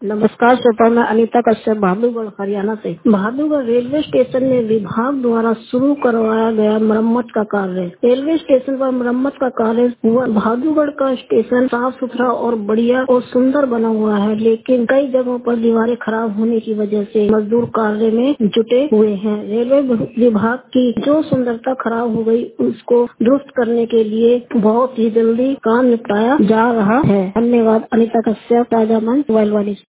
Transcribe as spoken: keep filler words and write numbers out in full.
नमस्कार श्रोता, मैं अनीता कश्यप बहादुरगढ़ हरियाणा से। बहादुरगढ़ रेलवे स्टेशन में विभाग द्वारा शुरू करवाया गया मरम्मत का कार्य। रेलवे स्टेशन पर मरम्मत का कार्य हुआ। बहादुरगढ़ का स्टेशन साफ सुथरा और बढ़िया और सुंदर बना हुआ है, लेकिन कई जगहों पर दीवारें खराब होने की वजह से मजदूर कार्य में जुटे हुए हैं। रेलवे विभाग की जो सुंदरता खराब हो गई, उसको दुरुस्त करने के लिए बहुत ही जल्दी काम निपटाया जा रहा है। धन्यवाद। अनीता कश्यप, राजा मंच, मोबाइल वाली।